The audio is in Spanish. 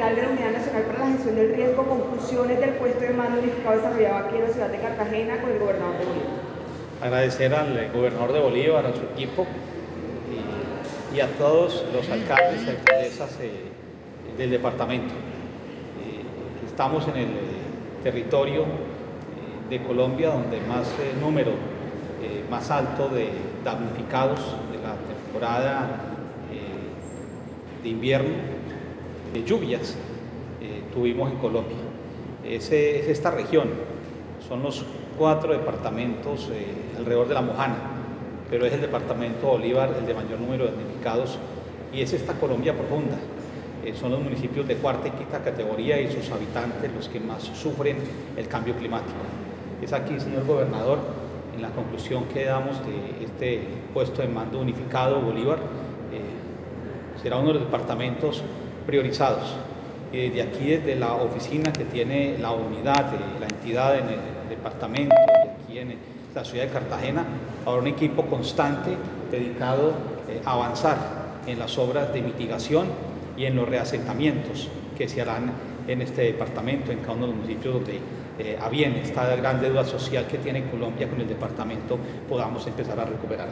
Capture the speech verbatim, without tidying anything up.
General de la Unidad Nacional para la Gestión del Riesgo, conclusiones del puesto de mando unificado desarrollado aquí en la ciudad de Cartagena con el gobernador de Bolívar. Agradecer al gobernador de Bolívar, a su equipo y, y a todos los alcaldes y alcaldesas eh, del departamento. Eh, estamos en el eh, territorio eh, de Colombia donde más eh, número, eh, más alto de damnificados de la temporada eh, de invierno, de lluvias, eh, tuvimos en Colombia. Ese, es esta región, son los cuatro departamentos eh, alrededor de la Mojana, pero es el departamento Bolívar el de mayor número de damnificados y es esta Colombia profunda. Eh, son los municipios de cuarta y quinta categoría y sus habitantes los que más sufren el cambio climático. Es aquí, señor gobernador, en la conclusión que damos de este puesto de mando unificado Bolívar, eh, será uno de los departamentos priorizados. Eh, de aquí, desde la oficina que tiene la unidad, de la entidad en el departamento, de aquí en la ciudad de Cartagena, habrá un equipo constante dedicado eh, a avanzar en las obras de mitigación y en los reasentamientos que se harán en este departamento, en cada uno de los municipios donde eh, a bien esta gran deuda social que tiene Colombia con el departamento podamos empezar a recuperar.